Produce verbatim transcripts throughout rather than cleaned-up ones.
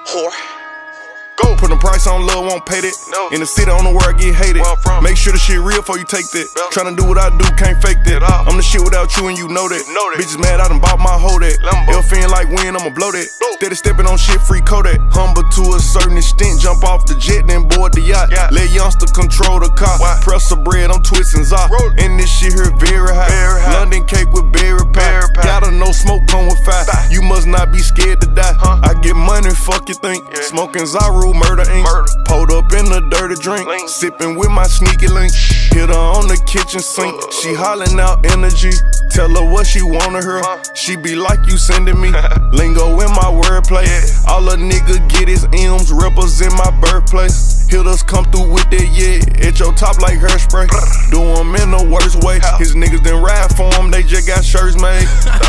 Whore. Go. Put a price on love, won't pay that. No. In the city, on the where I get hated. Make sure the shit real before you take that. Yep. Tryna do what I do, can't fake that. I'm the shit without you and you know that. Know that. Bitches mad, I done bought my hoe that. It'll feel like wind, I'ma blow that. Go. Steady stepping on shit, free Kodak. Humble to a certain extent, jump off the jet, then board the yacht. Yeah. Let youngster control the car. Why? Press the bread, I'm twisting Zah. And this shit here very high. Very high. London cake with berry pie. pie. Gotta know smoke come with fire. Bye. You must not be scared to die. Huh? I get money, fuck you think. Yeah. Smoking Zaru, murder ink. Murder. Pulled up in the dirty drink, Link. Sipping with my sneaky link. Hit her on the kitchen sink, uh, she hollering out energy. Tell her what she wanna hear, uh, she be like you sending me. Lingo in my wordplay, yeah. All a nigga get is M's, represent my birthplace. Hitters come through with that, yeah, at your top like hairspray. Do them in the worst way, his niggas done ride for him, they just got shirts made.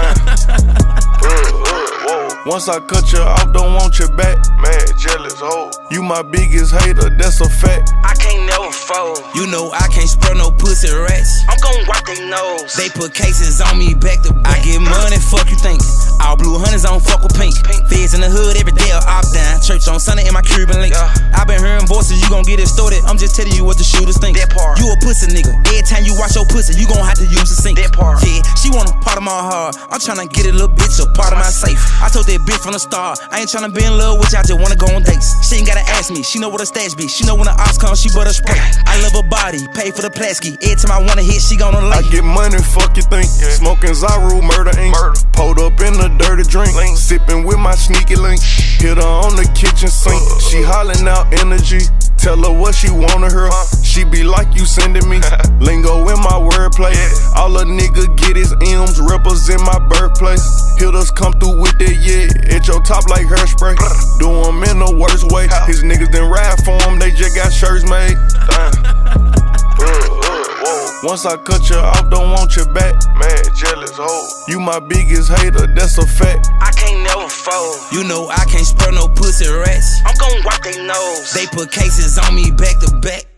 Once I cut you off, don't want you back. Mad, jealous, hoe. You my biggest hater, that's a fact. I can't never fold. You know I can't spur no pussy rats. I'm gon' wipe they nose. They put cases on me back to back. I get money, fuck you think. All blue hunters, I don't fuck with pink. pink. Feds in the hood every day, I opt down. Church on Sunday in my Cuban link. Yeah. I been hearing voices, you gon' get it started. I'm just telling you what the shooters think. That part. You a pussy nigga. Every time you wash your pussy, you gon' have to use the sink. That part. Yeah, she want a part of my heart. I'm tryna get a little bitch a part of my safe. I told that bitch from the start, I ain't tryna be in love with you, I just wanna go on dates. She ain't gotta ask me, she know what a stash be. She know when the ops come, she butter spray. I love her body, pay for the plasky. Every time I wanna hit, she gonna lay. I get money, fuck you think. Yeah. Smoking Zaru, murder ink. Murder. Pulled up in the dirty drink, Link. Sipping with my sneaky link. Hit her on the kitchen sink, uh, she hollering out energy. Tell her what she wanna hear, uh, she be like you sending me. Lingo in my wordplay, yeah. All a nigga get is M's, represent my birthplace. Hitters come through with that, yeah, at your top like hairspray. Do them in the worst way, his niggas done ride for him, they just got shirts made. Once I cut you off, don't want you back. Mad, jealous, hoe. You my biggest hater, that's a fact. I can't never fold. You know I can't spur no pussy rats. I'm gon' wipe they nose. They put cases on me back to back.